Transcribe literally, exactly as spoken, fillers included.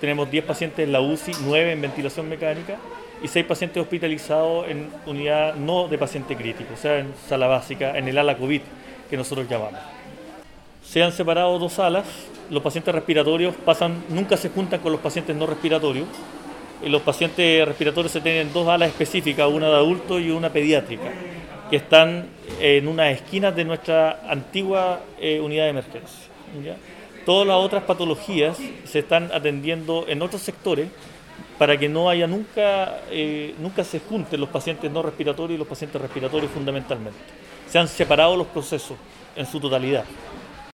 tenemos diez pacientes en la U C I, nueve en ventilación mecánica y seis pacientes hospitalizados en unidad no de paciente crítico, o sea, en sala básica, en el ala COVID, que nosotros llamamos. Se han separado dos salas, los pacientes respiratorios pasan, nunca se juntan con los pacientes no respiratorios. Los pacientes respiratorios se tienen dos alas específicas, una de adultos y una pediátrica, que están en unas esquinas de nuestra antigua eh, unidad de emergencia, ¿ya? Todas las otras patologías se están atendiendo en otros sectores para que no haya nunca, eh, nunca se junten los pacientes no respiratorios y los pacientes respiratorios fundamentalmente. Se han separado los procesos en su totalidad.